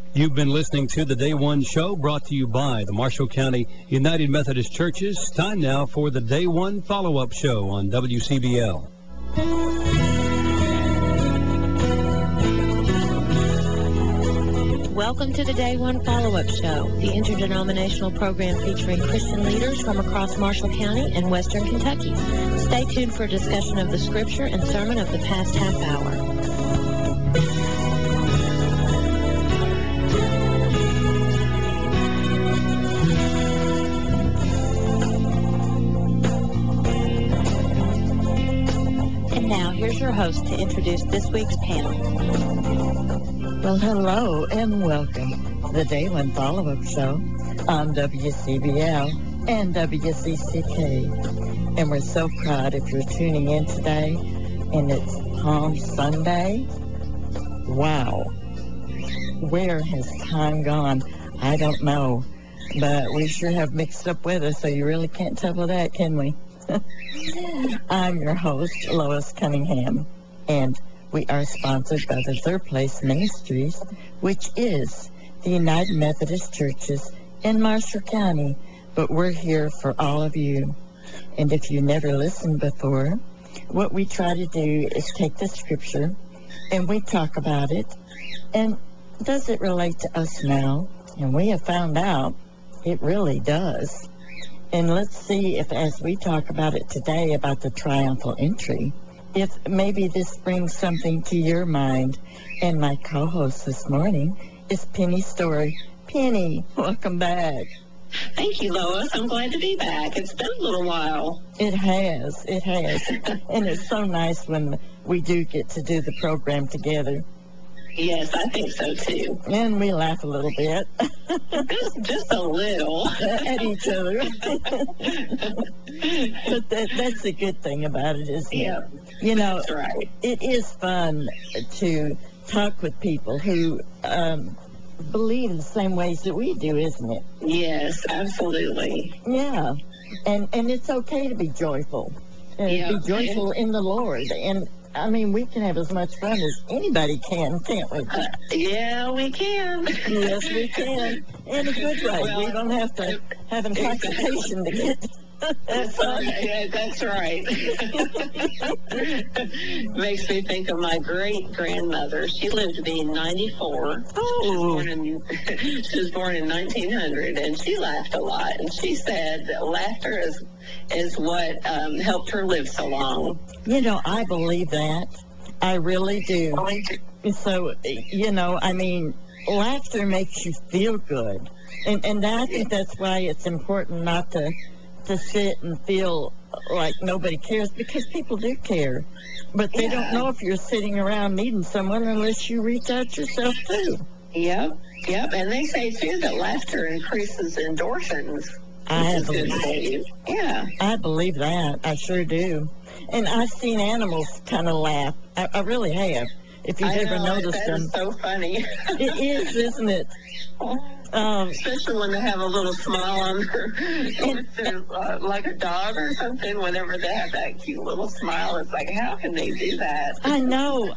You've been listening to the Day One Show, brought to you by the Marshall County United Methodist Churches. Time now for the Day One Follow-Up Show on WCBL. Welcome to the Day One Follow-Up Show, the interdenominational program featuring Christian leaders from across Marshall County and Western Kentucky. Stay tuned for a discussion of the scripture and sermon of the past half hour. Now, here's your host to introduce this week's panel. Well, hello and welcome to the Day One Follow-Up Show on WCBL and WCCK. And we're so proud if you're tuning in today, and it's Palm Sunday. Wow. Where has time gone? I don't know. But we sure have mixed up weather, so you really can't tell that, can we? I'm your host, Lois Cunningham, and we are sponsored by the Third Place Ministries, which is the United Methodist Churches in Marshall County, but we're here for all of you. And if you never listened before, what we try to do is take the scripture and we talk about it, and does it relate to us now? And we have found out it really does. And let's see if, as we talk about it today, about the triumphal entry, if maybe this brings something to your mind. And my co-host this morning is Penny Story. Penny, welcome back. Thank you, Lois. I'm glad to be back. It's been a little while. It has. And it's so nice when we do get to do the program together. Yes, I think so, too. And we laugh a little bit. Just a little. At each other. But that's the good thing about it, isn't it? You know, that's right. It is fun to talk with people who believe in the same ways that we do, isn't it? Yes, absolutely. Yeah. And it's okay to be joyful. Be joyful in the Lord. And I mean, we can have as much fun as anybody can, can't we? Yeah, we can. Yes, we can. In a good way. Well, we don't have to have intoxication to get fun. Yeah, that's right. Makes me think of my great-grandmother. She lived to be 94. Oh. She was born in 1900, and she laughed a lot. And she said that laughter is what helped her live so long. You know, I believe that. I really do. So, you know, I mean, laughter makes you feel good. And I think that's why it's important not to sit and feel like nobody cares, because people do care. But they don't know if you're sitting around needing someone unless you reach out yourself, too. Yep. And they say, too, that laughter increases endorphins. I believe. Yeah. I believe that. I sure do. And I've seen animals kind of laugh. I really have. If you've ever noticed them. That is so funny. It is, isn't it? Especially when they have a little smile on their like a dog or something. Whenever they have that cute little smile, it's like, how can they do that? I know.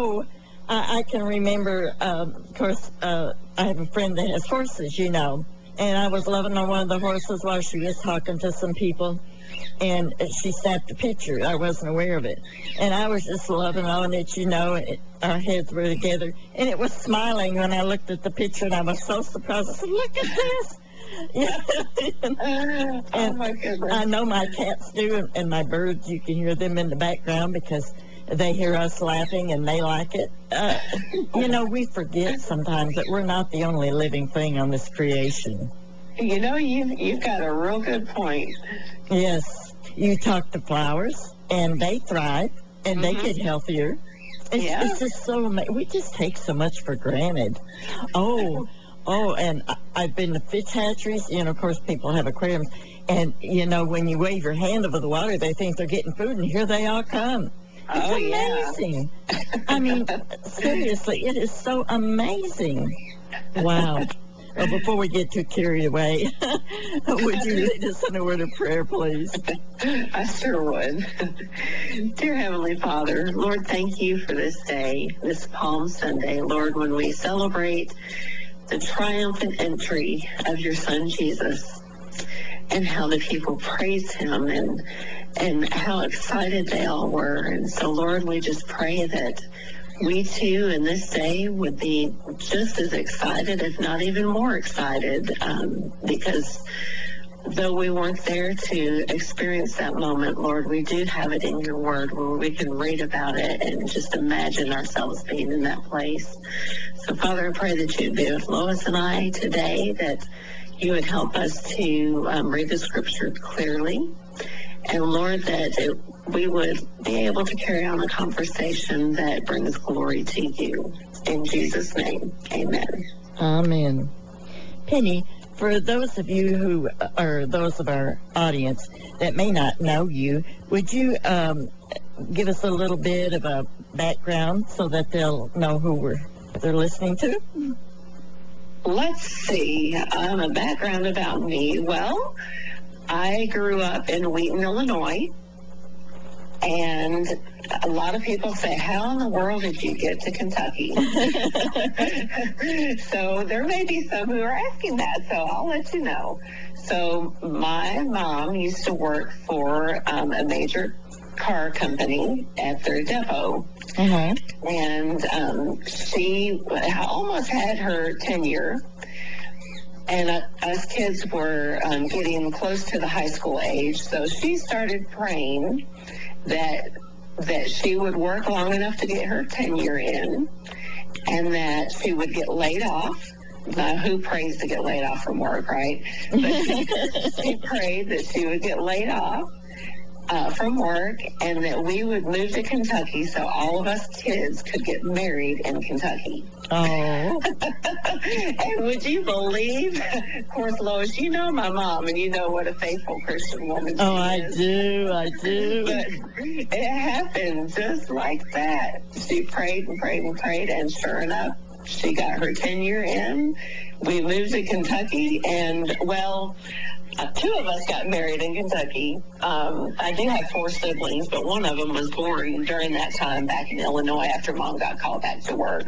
I can remember, of course, I have a friend that has horses, you know. And I was loving on one of the horses while she was talking to some people. And she snapped a picture. I wasn't aware of it. And I was just loving on it, you know. Our heads were together. And it was smiling when I looked at the picture, and I was so surprised. I said, look at this. Oh, my goodness. I know my cats do, and my birds, you can hear them in the background because they hear us laughing and they like it. You know, we forget sometimes that we're not the only living thing on this creation. You know, you've got a real good point. Yes. You talk to flowers, and they thrive, and they get healthier. It's just so amazing. We just take so much for granted. Oh, and I've been to fish hatcheries. You know, of course, people have aquariums. And, you know, when you wave your hand over the water, they think they're getting food, and here they all come. It's amazing. I mean, seriously, it is so amazing. Wow. Well, before we get too carried away, would you lead us in a word of prayer, please? I sure would. Dear Heavenly Father, Lord, thank you for this day, this Palm Sunday, Lord, when we celebrate the triumphant entry of your son Jesus, and how the people praised him, and how excited they all were. And so, Lord, we just pray that we too in this day would be just as excited, if not even more excited, because though we weren't there to experience that moment, Lord, we do have it in your word where we can read about it and just imagine ourselves being in that place. So, Father, I pray that you'd be with Lois and I today, that you would help us to read the scripture clearly. And, Lord, that we would be able to carry on a conversation that brings glory to you. In Jesus' name, amen. Amen. Penny, for those of you who are those of our audience that may not know you, would you give us a little bit of a background so that they'll know who they're listening to? Let's see. A background about me. Well, I grew up in Wheaton, Illinois, and a lot of people say, how in the world did you get to Kentucky? So there may be some who are asking that, so I'll let you know. So my mom used to work for a major car company at their depot. Uh-huh. And she almost had her tenure. And us kids were getting close to the high school age, so she started praying that she would work long enough to get her tenure in, and that she would get laid off. Now, who prays to get laid off from work, right? But she prayed that she would get laid off from work, and that we would move to Kentucky so all of us kids could get married in Kentucky. Oh. And would you believe, of course, Lois, you know my mom, and you know what a faithful Christian woman she is. I do. But it happened just like that. She prayed and prayed and prayed, and sure enough, she got her tenure in. We moved to Kentucky, and, well, two of us got married in Kentucky. I do have four siblings, but one of them was born during that time back in Illinois after Mom got called back to work.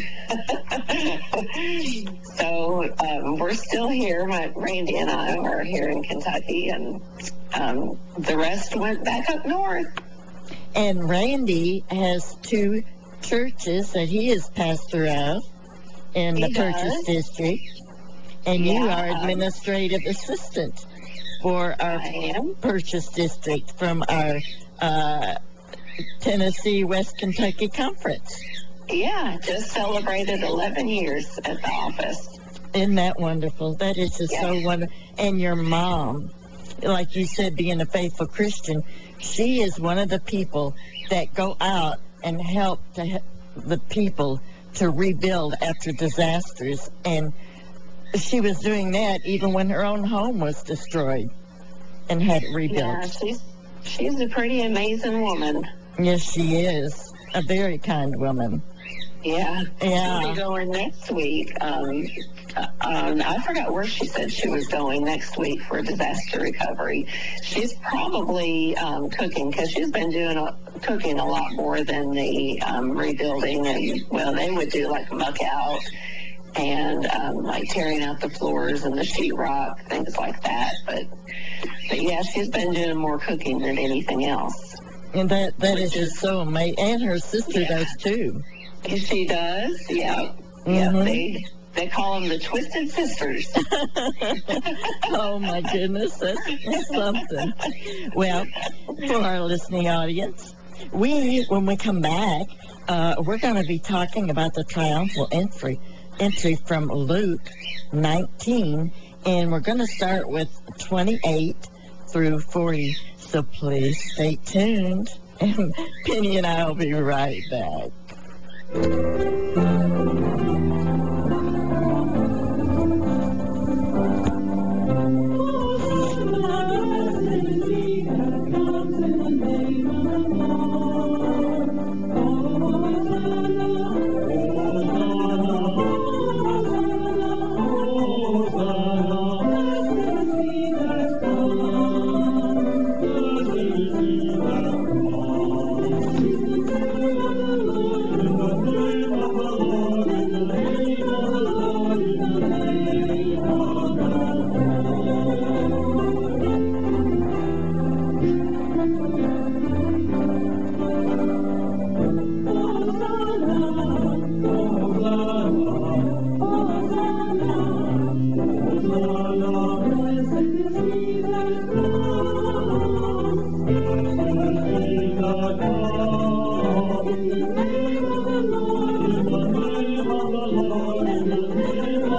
So we're still here. Randy and I are here in Kentucky, and the rest went back up north. And Randy has two churches that he is pastor of in the Purchase District. And you are administrative assistant for our Purchase District from our Tennessee West Kentucky Conference. Yeah, just celebrated 11 years at the office. Isn't that wonderful? That is just so wonderful. And your mom, like you said, being a faithful Christian, she is one of the people that go out and help the people to rebuild after disasters. And she was doing that even when her own home was destroyed and had it rebuilt. Yeah, she's a pretty amazing woman. Yes, she is. A very kind woman. Yeah. Yeah. She'll be going next week. I forgot where she said she was going next week for disaster recovery. She's probably cooking, because she's been doing cooking a lot more than the rebuilding. And, well, they would do like muck out and like tearing out the floors and the sheetrock, things like that. But yeah, she's been doing more cooking than anything else. And that is just so amazing. And her sister does too. She does, yeah. Mm-hmm. Yeah, they call them the Twisted Sisters. Oh, my goodness, that's something. Well, for our listening audience, when we come back, we're going to be talking about the triumphal entry from Luke 19, and we're going to start with 28 through 40. So please stay tuned, and Penny and I will be right back.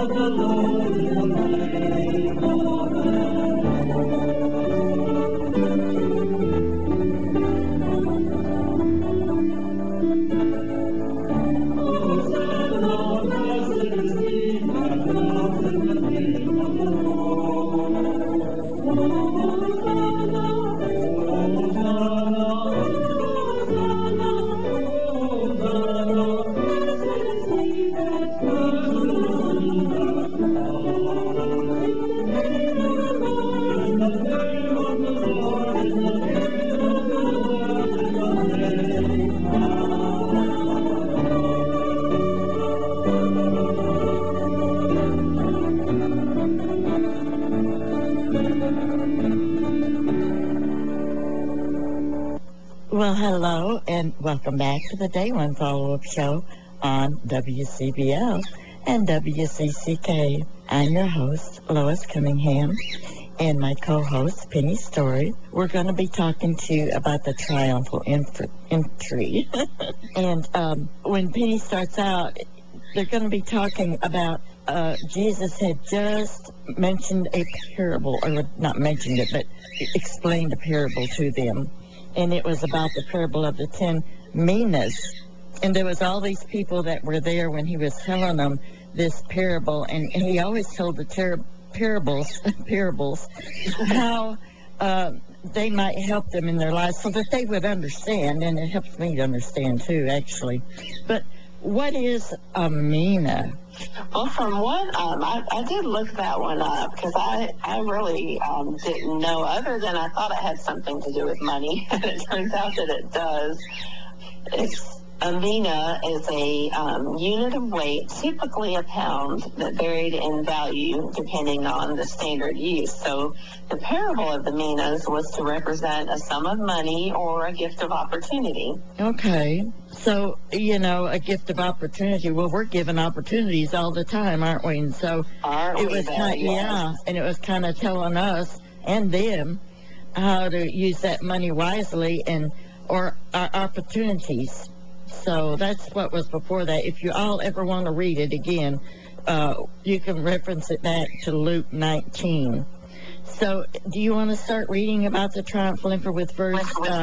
Well, hello, and welcome back to the Day One Follow-Up Show on WCBL and WCCK. I'm your host, Lois Cunningham, and my co-host, Penny Story. We're going to be talking to you about the triumphal entry. And when Penny starts out, they're going to be talking about Jesus had just mentioned a parable, or not mentioned it, but explained a parable to them. And it was about the parable of the 10 minas. And there was all these people that were there when he was telling them this parable. And he always told the parables, how they might help them in their lives so that they would understand. And it helps me to understand, too, actually. But what is a mina? Well, from what I did look that one up because I really didn't know, other than I thought it had something to do with money, and it turns out that it does. A mina is a unit of weight, typically a pound, that varied in value depending on the standard use. So the parable of the minas was to represent a sum of money or a gift of opportunity. Okay. So, a gift of opportunity. Well, we're given opportunities all the time, aren't we? And so it was and it was kind of telling us and them how to use that money wisely or our opportunities. So that's what was before that. If you all ever want to read it again, you can reference it back to Luke 19. So do you want to start reading about the triumphal entry with verse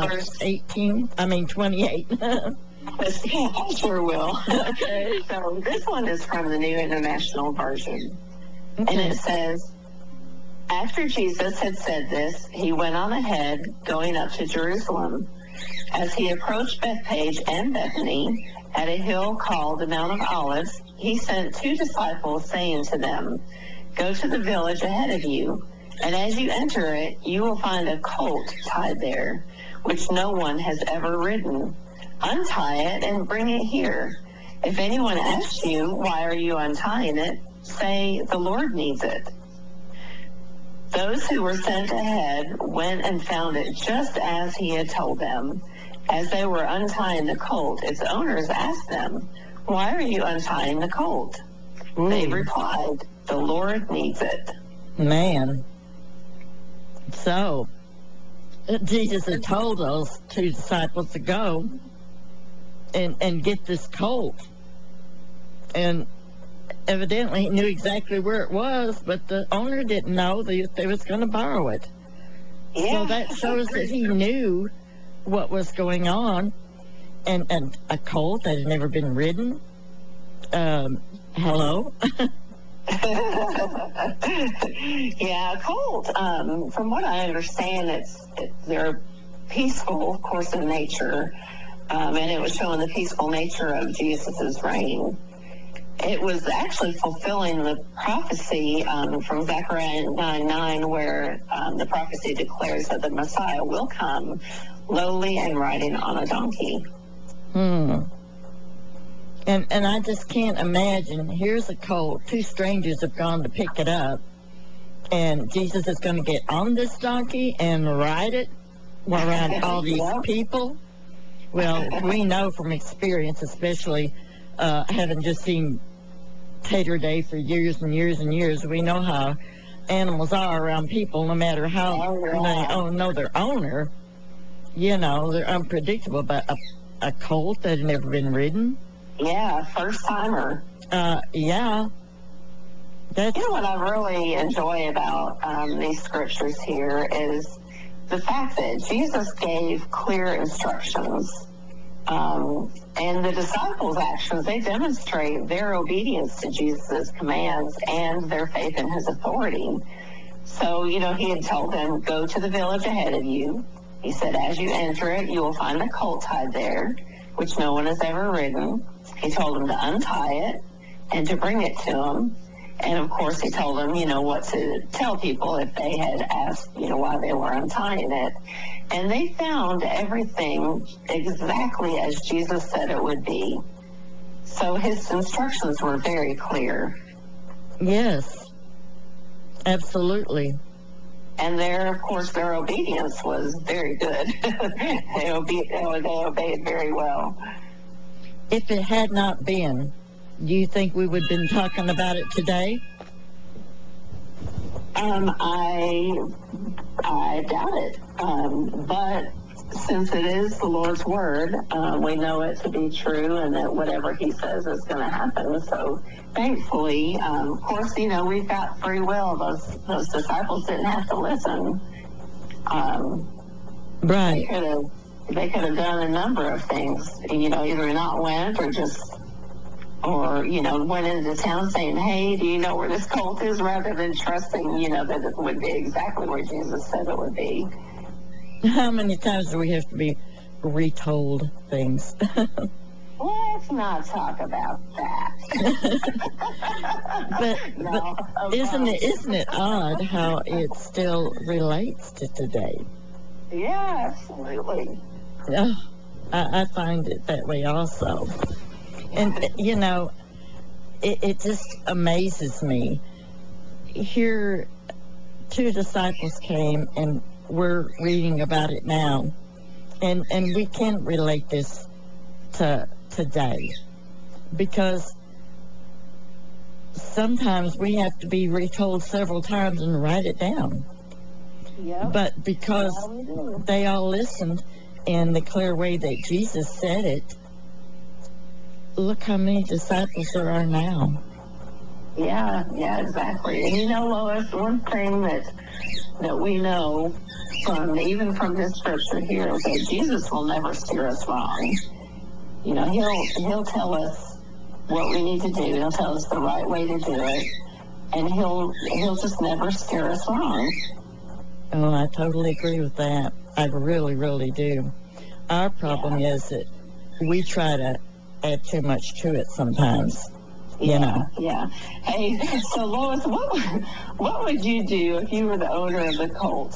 28? Yeah, I sure will. Okay. So this one is from the New International Version. Okay. And it says, after Jesus had said this, he went on ahead, going up to Jerusalem. As he approached Bethpage and Bethany at a hill called the Mount of Olives, he sent 2 disciples, saying to them, go to the village ahead of you, and as you enter it, you will find a colt tied there, which no one has ever ridden. Untie it and bring it here. If anyone asks you, why are you untying it? Say, the Lord needs it. Those who were sent ahead went and found it just as he had told them. As they were untying the colt, its owners asked them, why are you untying the colt? Ooh. They replied, the Lord needs it. Man. So, Jesus had told those 2 disciples to go and get this colt. And evidently he knew exactly where it was, but the owner didn't know they was going to borrow it. Yeah. So that shows that he knew what was going on. And a colt that had never been ridden. Hello? Yeah, a colt. From what I understand, they're peaceful, of course, in nature. And it was showing the peaceful nature of Jesus' reign. It was actually fulfilling the prophecy from Zechariah 9:9, where the prophecy declares that the Messiah will come lowly and riding on a donkey. And I just can't imagine. Here's a colt. 2 strangers have gone to pick it up, and Jesus is going to get on this donkey and ride it around all these people. Well, we know from experience, especially having just seen Tater Day for years and years and years, we know how animals are around people, no matter how they know their owner. They're unpredictable. But a colt that had never been ridden? Yeah, first timer. Yeah. That's You know what I really enjoy about these scriptures here is the fact that Jesus gave clear instructions. And the disciples' actions, they demonstrate their obedience to Jesus' commands and their faith in his authority. So, he had told them, go to the village ahead of you. He said, as you enter it, you will find a colt tied there, which no one has ever ridden. He told them to untie it and to bring it to him. And of course, he told them, what to tell people if they had asked, why they were untying it. And they found everything exactly as Jesus said it would be. So his instructions were very clear. Yes, absolutely. And of course, their obedience was very good. they obeyed very well. If it had not been, do you think we would have been talking about it today? I doubt it. But since it is the Lord's word, we know it to be true, and that whatever He says is going to happen. So, thankfully, of course, we've got free will. Those disciples didn't have to listen. Right. They could have done a number of things. Either not went or went into town saying, hey, do you know where this colt is, rather than trusting, that it would be exactly where Jesus said it would be. How many times do we have to be retold things? Let's not talk about that. but isn't it odd how it still relates to today? Yeah, absolutely. I find it that way also. And, it just amazes me. Here, two disciples came, and we're reading about it now. And we can't relate this to today, because sometimes we have to be retold several times and write it down. Yep. But because they all listened in the clear way that Jesus said it, look how many disciples there are now. Yeah, exactly. And Lois, one thing that we know even from this scripture here is that Jesus will never steer us wrong. He'll tell us what we need to do. He'll tell us the right way to do it, and he'll just never steer us wrong. Oh, I totally agree with that. I really, really do. Our problem is that we try to add too much to it sometimes. Yeah. Hey, so Lois, what would you do if you were the owner of the colt?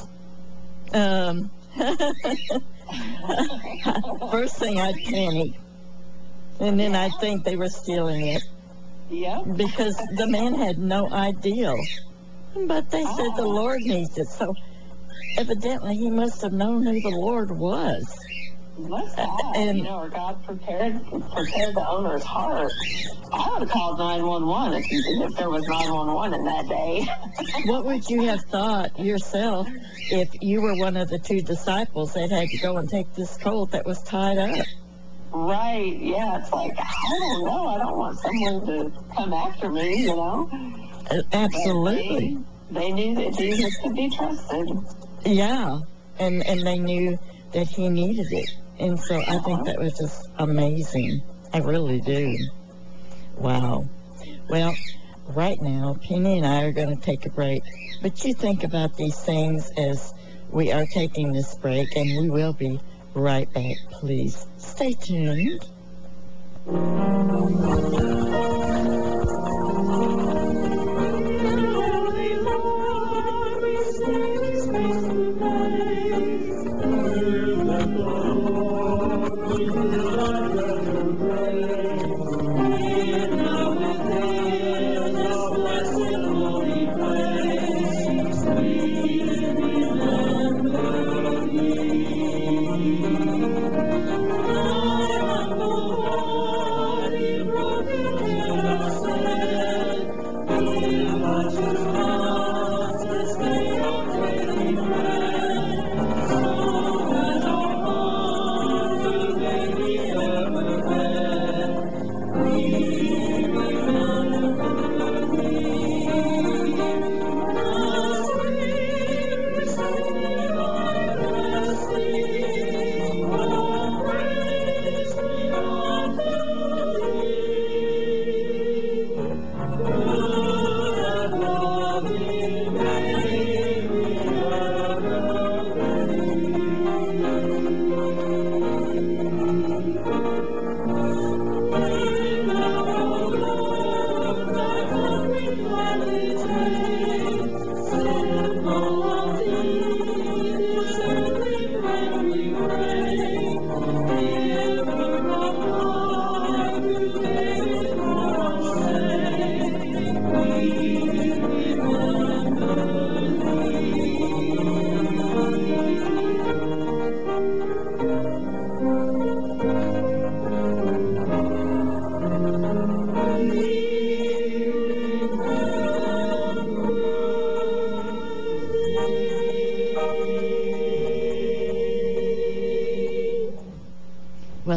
First thing, I'd panic. And then I'd think they were stealing it. Yeah. Because the man had no idea. But they said the Lord needs it. So evidently he must have known who the Lord was. Must have, or God prepared the owner's heart. I would have called 911 if there was 911 in that day. What would you have thought yourself if you were one of the two disciples that had to go and take this colt that was tied up? Right, yeah, it's like, I don't know, I don't want someone to come after me, Absolutely. They knew that Jesus could be trusted. Yeah, and they knew that he needed it. And so I think that was just amazing. I really do. Wow. Well, right now, Penny and I are going to take a break. But you think about these things as we are taking this break, and we will be right back. Please stay tuned.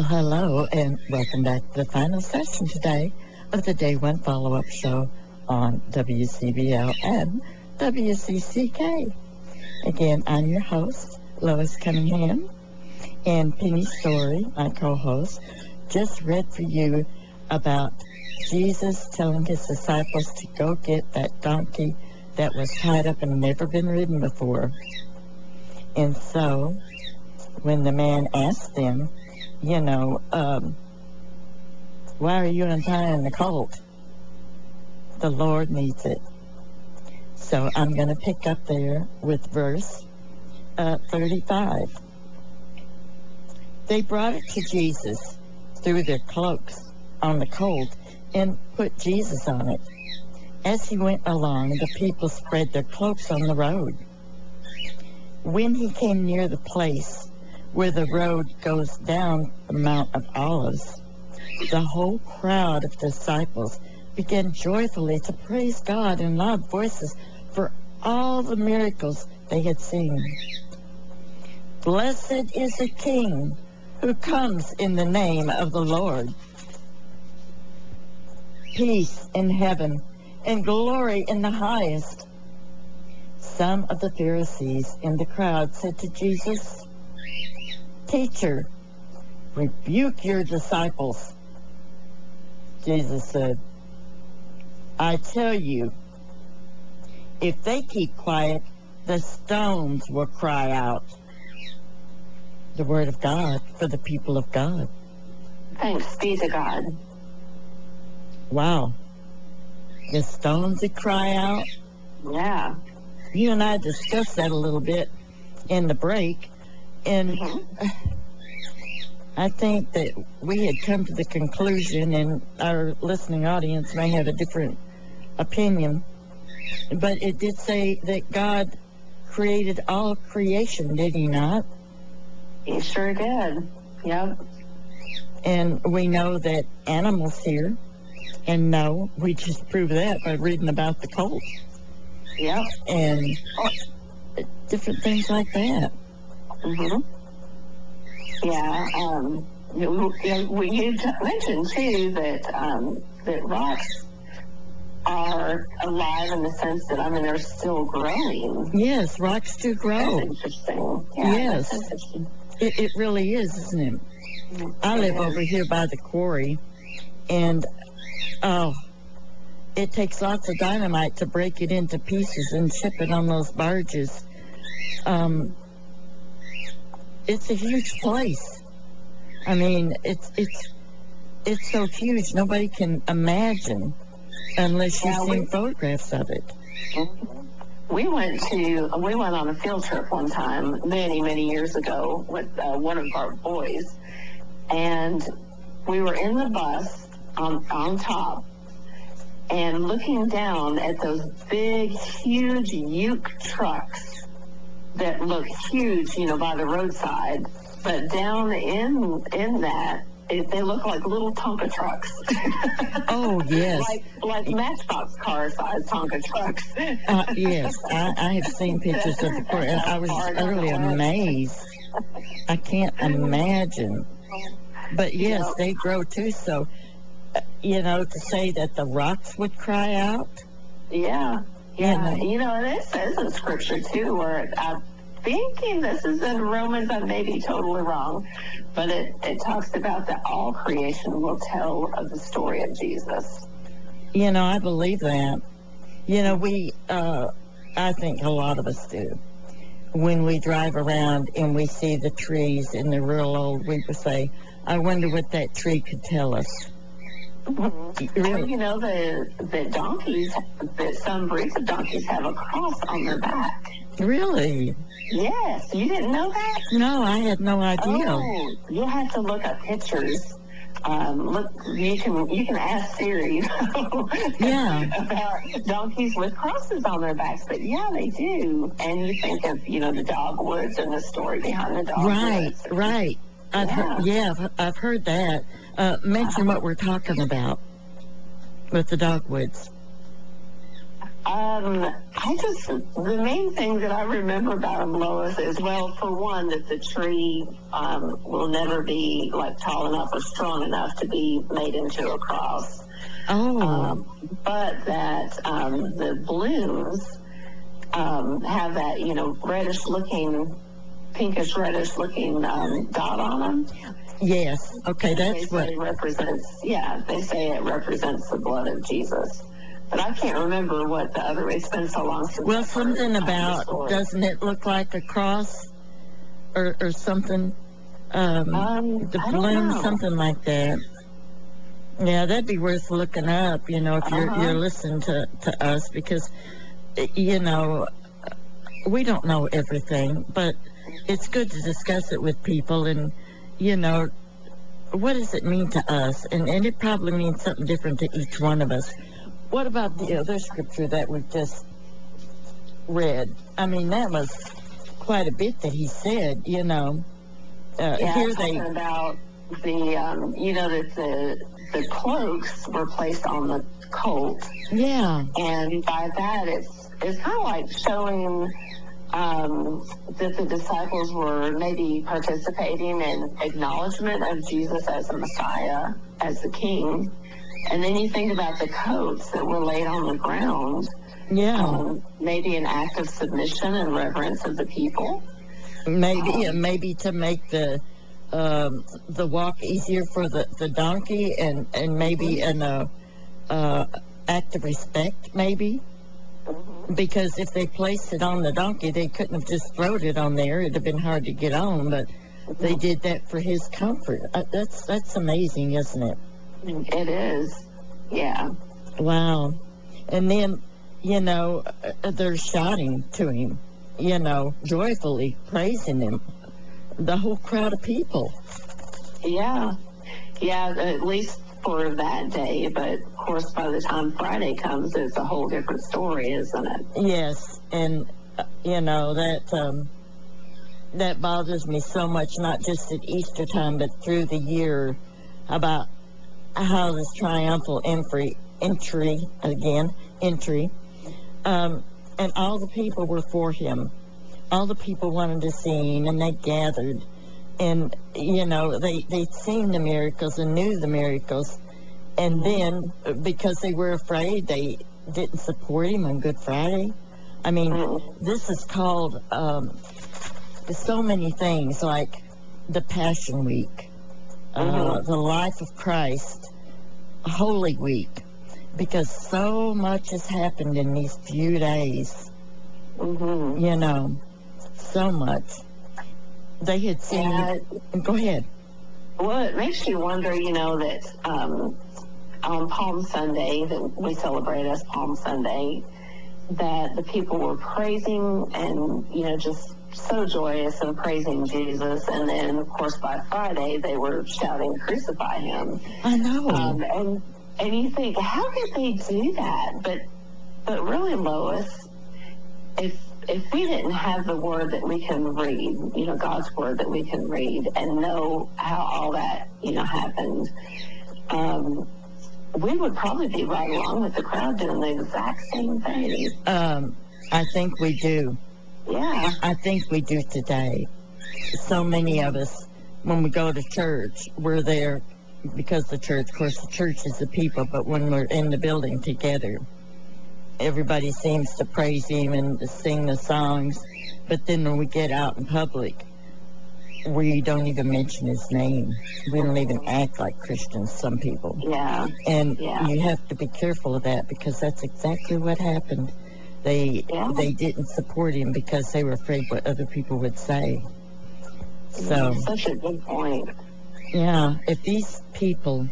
Well, hello, and welcome back to the final session today of the Day One Follow-Up Show on WCBL and WCCK. Again, I'm your host, Lois Cunningham, and Penny Story, my co-host, just read for you about Jesus telling his disciples to go get that donkey that was tied up and never been ridden before. And so, when the man asked them, why are you untying the colt? The Lord needs it. So I'm going to pick up there with verse 35. They brought it to Jesus, threw their cloaks on the colt, and put Jesus on it. As he went along, the people spread their cloaks on the road. When he came near the place where the road goes down the Mount of Olives, the whole crowd of disciples began joyfully to praise God in loud voices for all the miracles they had seen. Blessed is the King who comes in the name of the Lord. Peace in heaven and glory in the highest. Some of the Pharisees in the crowd said to Jesus, Teacher, rebuke your disciples. Jesus said, I tell you, if they keep quiet, the stones will cry out. The word of God for the people of God. Thanks be to God. Wow. The stones that cry out. Yeah. You and I discussed that a little bit in the break, and I think that we had come to the conclusion, and our listening audience may have a different opinion, but it did say that God created all creation, did he not? He sure did. Yep. And we know that animals hear, and no, we just proved that by reading about the colt. Yep. And different things like that. Mm-hmm. Yeah. You mentioned too that rocks are alive in the sense that they're still growing. Yes, rocks do grow. That's interesting. Yeah, yes, that's interesting. It really is, isn't it? I live over here by the quarry, and it takes lots of dynamite to break it into pieces and ship it on those barges. It's a huge place. I mean, it's so huge nobody can imagine unless you've seen photographs of it. We went on a field trip one time many years ago with one of our boys, and we were in the bus on top and looking down at those big, huge Uke trucks that look huge, by the roadside. But down in that, they look like little Tonka trucks. Oh, yes. like Matchbox car size Tonka trucks. Yes, I have seen pictures of the quarry, and I was utterly amazed. I can't imagine. But yes, they grow too, so, to say that the rocks would cry out. Yeah. And it says in Scripture, too, where I'm thinking this is in Romans, I may be totally wrong, but it talks about that all creation will tell of the story of Jesus. I believe that. I think a lot of us do. When we drive around and we see the trees and they're real old, we will say, I wonder what that tree could tell us. Really? Or, the donkeys, that some breeds of donkeys have a cross on their back. Really? Yes. You didn't know that? No, I had no idea. Oh, you'll have to look up pictures. You can ask Siri about donkeys with crosses on their backs, but yeah, they do. And you think of the dogwoods and the story behind the dogwoods. Right. I've heard that. Mention what we're talking about with the dogwoods. The main thing that I remember about him, Lois, is, well, for one, that the tree will never be like tall enough or strong enough to be made into a cross. Oh. But that the blooms have that, reddish looking, pinkish reddish looking dot on them. Yes. Okay, that's what they say it represents the blood of Jesus. But I can't remember what the other. It's been so long since. Well, something about, doesn't it look like a cross or something? The bloom, something like that. Yeah, that'd be worth looking up, if you're listening to us, because, we don't know everything, but it's good to discuss it with people and, what does it mean to us? And it probably means something different to each one of us. What about the other scripture that we've just read? I mean, that was quite a bit that he said, here talking about that the cloaks were placed on the colt. Yeah. And by that, it's kind of like showing that the disciples were maybe participating in acknowledgement of Jesus as the Messiah, as the King. And then you think about the coats that were laid on the ground. Yeah. Maybe an act of submission and reverence of the people. Maybe to make the walk easier for the donkey, and maybe an act of respect, maybe. Because if they placed it on the donkey, they couldn't have just thrown it on there. It'd have been hard to get on, but they did that for his comfort. That's amazing, isn't it? It is. Yeah. Wow. And then, they're shouting to him, joyfully praising him. The whole crowd of people. Yeah. Yeah, at least for that day. But, of course, by the time Friday comes, it's a whole different story, isn't it? Yes. And, that bothers me so much, not just at Easter time, but through the year, about how this triumphal entry, and all the people were for him. All the people wanted to see him, and they gathered. And, they'd seen the miracles and knew the miracles. And then, because they were afraid, they didn't support him on Good Friday. I mean, this is called so many things, like the Passion Week, the Life of Christ, Holy Week, because so much has happened in these few days. So much. They had seen. Go ahead. Well, it makes you wonder, that on Palm Sunday, that we celebrate as Palm Sunday, that the people were praising and, just so joyous and praising Jesus. And then, of course, by Friday, they were shouting, "Crucify him." I know. And you think, how could they do that? But really, Lois, if we didn't have the word that we can read, God's word that we can read and know how all that, happened, we would probably be right along with the crowd doing the exact same thing. I think we do. Yeah. I think we do today. So many of us, when we go to church, we're there because of course, the church is the people, but when we're in the building together, everybody seems to praise him and sing the songs. But then when we get out in public, we don't even mention his name. We don't even act like Christians, some people. Yeah. And you have to be careful of that, because that's exactly what happened. They didn't support him because they were afraid what other people would say. So, such a good point. Yeah, if these people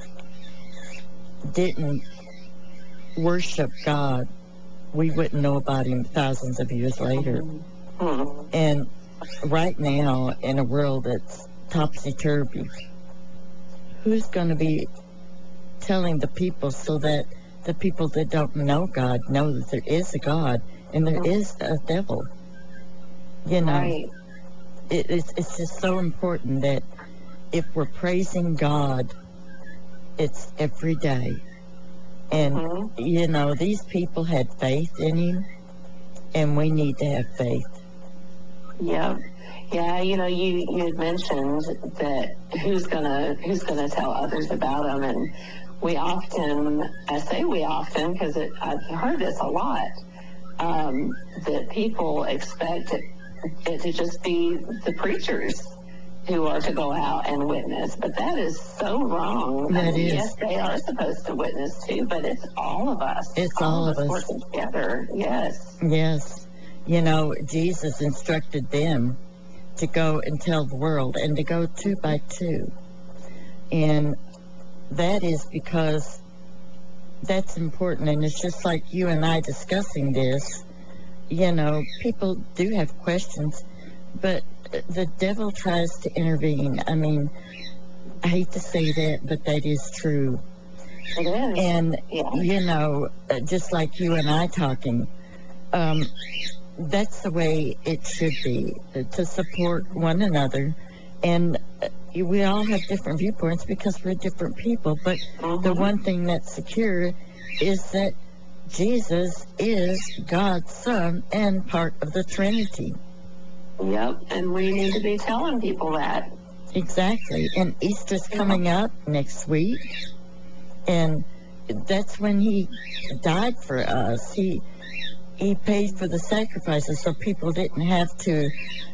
didn't worship God, we wouldn't know about him thousands of years later. And right now, in a world that's topsy-turvy, who's going to be telling the people so that the people that don't know God know that there is a God and there is a devil? Right. It's just so important that if we're praising God, it's every day. And, you know, these people had faith in him, and we need to have faith. Yep. Yeah, you know, you had mentioned that who's gonna tell others about them, and I say we often because I've heard this a lot, that people expect it to just be the preachers who are to go out and witness, but that is so wrong. That is. Yes, they are supposed to witness too, but it's all of us. It's all of us working together. Yes. Yes. You know, Jesus instructed them to go and tell the world and to go 2 by 2. And that is because that's important. And it's just like you and I discussing this. You know, people do have questions, but the devil tries to intervene. I mean, I hate to say that, but that is true. It is. And, you know, just like you and I talking, that's the way it should be, to support one another. And we all have different viewpoints because we're different people. But the one thing that's secure is that Jesus is God's Son and part of the Trinity. Yep, and we need to be telling people that. Exactly. And Easter's coming up next week. And that's when he died for us. He paid for the sacrifices so people didn't have to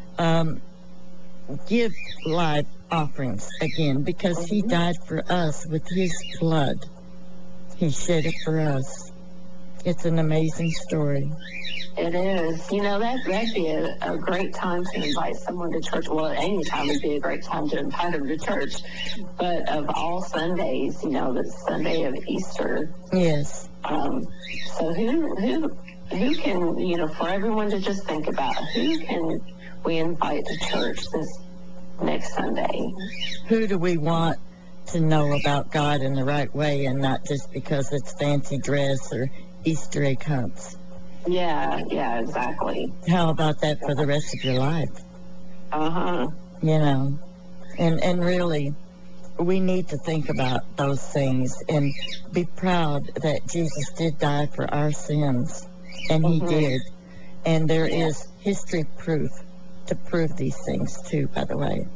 give live offerings again, because he died for us with his blood. He shed it for us. It's an amazing story. It is. You know, that'd be a great time to invite someone to church. Well, any time would be a great time to invite them to church. But of all Sundays, you know, the Sunday of Easter. Yes. So who can, you know, for everyone to just think about, who can we invite to church this next Sunday? Who do we want to know about God in the right way, and not just because it's fancy dress or Easter egg hunts? Yeah, exactly. How about that for the rest of your life? Uh-huh. You know, and really, we need to think about those things and be proud that Jesus did die for our sins, and he did. And there is history proof to prove these things too, by the way.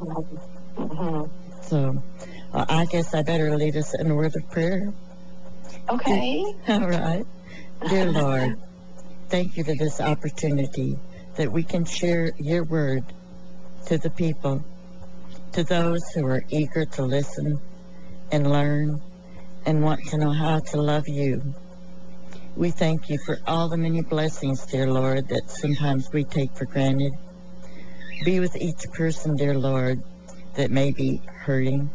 So I guess I better lead us in a word of prayer. Okay. All right. Dear Lord, thank you for this opportunity that we can share your word to the people, to those who are eager to listen and learn and want to know how to love you. We thank you for all the many blessings, dear Lord, that sometimes we take for granted. Be with each person, dear Lord, that may be hurting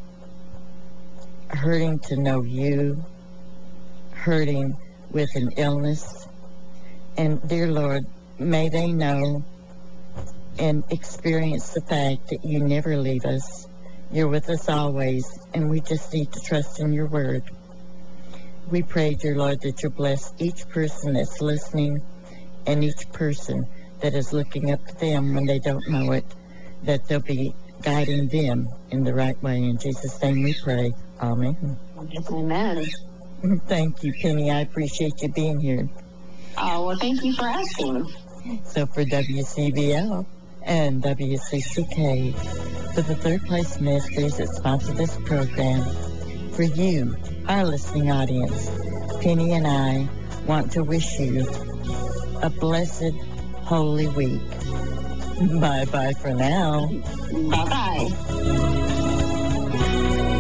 to know you, hurting with an illness. And dear Lord, may they know and experience the fact that you never leave us. You're with us always, and we just need to trust in your word. We pray, dear Lord, that you bless each person that's listening and each person that is looking up to them when they don't know it, that they'll be guiding them in the right way. In Jesus' name we pray. Amen. Amen. Thank you, Penny. I appreciate you being here. Oh, well, thank you for asking. So for WCBL and WCCK, for the Third Place Ministries that sponsor this program, for you, our listening audience, Penny and I want to wish you a blessed, holy week. Bye-bye for now. Bye-bye.